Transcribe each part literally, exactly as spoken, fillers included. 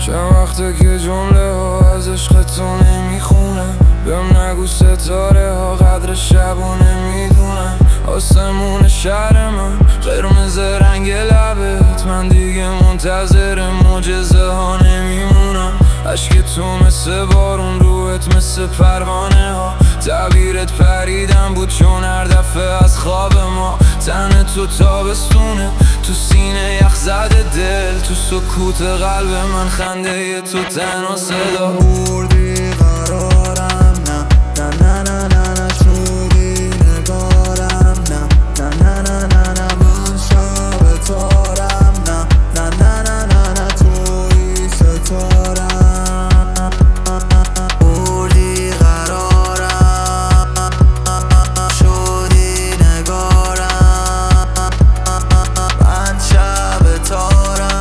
چند وقته که جمله ها از عشق تو نمیخونم. بهم نگو ستاره ها قدر شب و نمیدونم. آسمون شهر من قرمز رنگ لبت، من دیگه منتظر معجزه ها نمیمونم. عشق تو مثل بارون، روحت مثل پروانه ها. تعبیرت پریدم بود چون هر دفعه از خواب ما. تن تو تابستونه، تو سینه یخ زده دل، تو سکوت قلب من خنده تو تنها صدا. بردی قرارم نه نه نه نه نه نه شدی نگارم نه نه نه نه نه نه من شب تارم نه نه نه نه نه نه توی ستارم. بردی قرارم شدی نگارم من شب تارم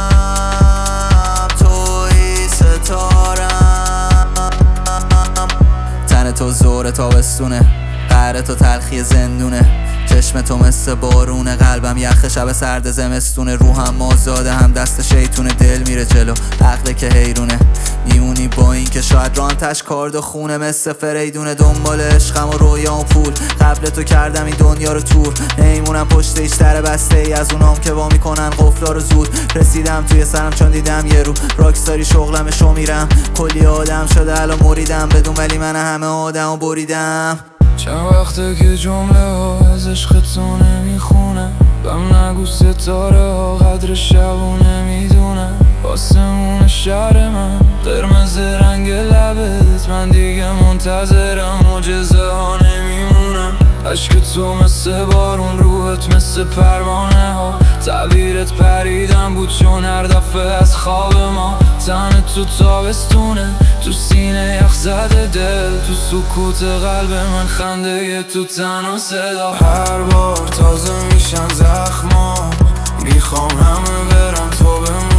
توی ستارم. تن تو زور تابستونه، قهر تو تلخی زندونه، چشم تو مثل بارونه، قلبم یخ شب سرد زمستونه. روحم مازاده هم دست شیطونه، دل میره جلو عقل که حیرونه. میمونی با این که شاید رانتش کارد و خونه، مثل فریدونه دنبال عشقم و رویام و پول. قبل تو کردم این دنیا رو تور، نیمونم پشت ایش در بسته ای از اونام که وا میکنن قفلا رو زود. رسیدم توی سرم چون دیدم یه رو راکستاری شغلم شو میرم. کلی آدم شده الان مریدم بدون، ولی من همه آدمو بریدم. چند وقته که جمله ها از عشق تو نمیخونم. بهم نگو ستاره ها قدر شب و نمیدونم. آسمون شهر من قرمز رنگ لبت، من دیگه منتظرم معجزه ها نمیمونم. عشق تو مثل بارون، روحت مثل پروانه ها. تعبیرت پریدم بود چون هر دفعه از خواب ما. تن تو تابستونه، تو سینه یخ زده دل، تو سکوت قلب من خنده تو تنها صدا. هر بار تازه میشن زخما، میخوام همه برم تو بمونی.